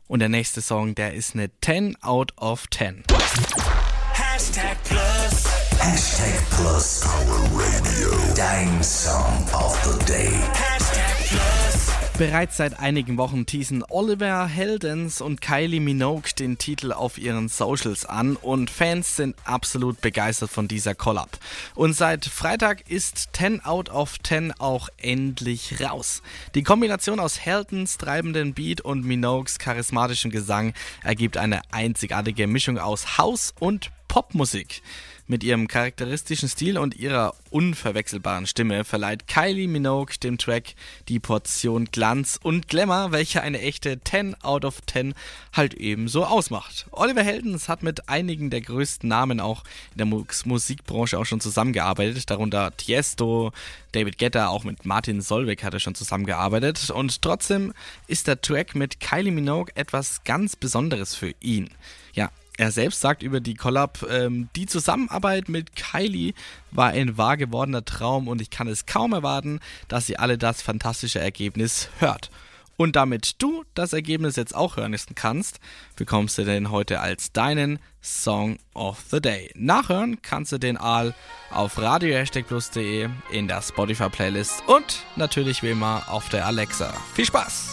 Und der nächste Song, der ist eine 10 out of 10. Hashtag Plus. Hashtag Plus. Power Radio. Dein Song of the Day. Hashtag Plus. Bereits seit einigen Wochen teasen Oliver Heldens und Kylie Minogue den Titel auf ihren Socials an und Fans sind absolut begeistert von dieser Collab. Und seit Freitag ist 10 out of 10 auch endlich raus. Die Kombination aus Heldens treibenden Beat und Minogues charismatischem Gesang ergibt eine einzigartige Mischung aus House und Popmusik. Mit ihrem charakteristischen Stil und ihrer unverwechselbaren Stimme verleiht Kylie Minogue dem Track die Portion Glanz und Glamour, welche eine echte 10 out of 10 halt ebenso ausmacht. Oliver Heldens hat mit einigen der größten Namen auch in der Musikbranche auch schon zusammengearbeitet, darunter Tiesto, David Guetta, auch mit Martin Solveig hat er schon zusammengearbeitet und trotzdem ist der Track mit Kylie Minogue etwas ganz Besonderes für ihn. Ja, er selbst sagt über die Collab, die Zusammenarbeit mit Kylie war ein wahr gewordener Traum und ich kann es kaum erwarten, dass ihr alle das fantastische Ergebnis hört. Und damit du das Ergebnis jetzt auch hören kannst, bekommst du den heute als deinen Song of the Day. Nachhören kannst du den Aal auf radio-plus.de in der Spotify-Playlist und natürlich wie immer auf der Alexa. Viel Spaß!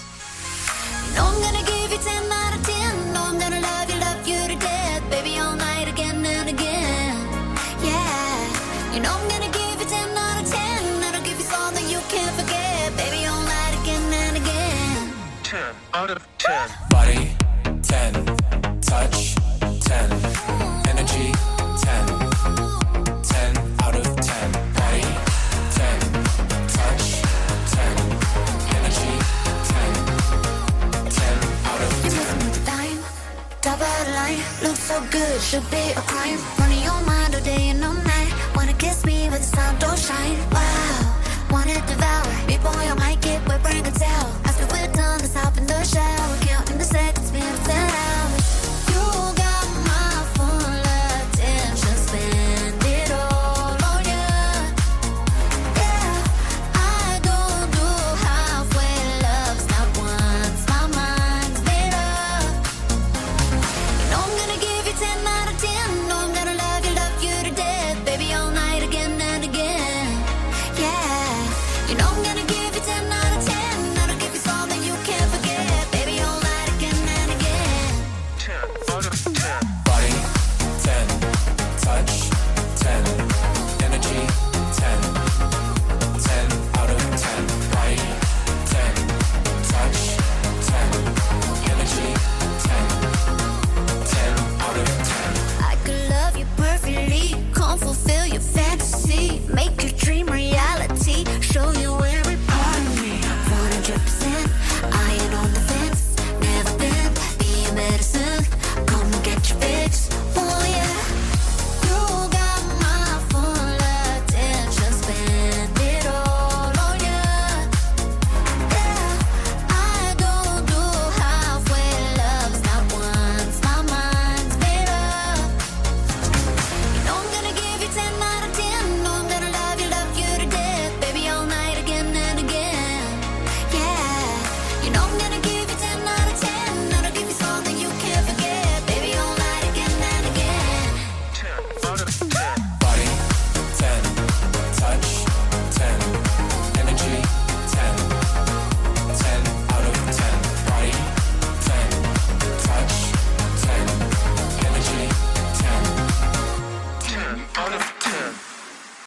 You know I'm gonna give you 10 out of 10. That'll give you something you can't forget. Baby, all night again and again. 10 out of 10. Body 10, touch 10, energy 10, 10 out of 10. Body 10, touch 10, energy 10, 10 out of 10. You're missing with the dime, top of the line, looks so good, should be a crime. Running your mind all day and all night. Wanna kiss me, but the sun don't shine. Wow, wanna devour me, boy, I'm high.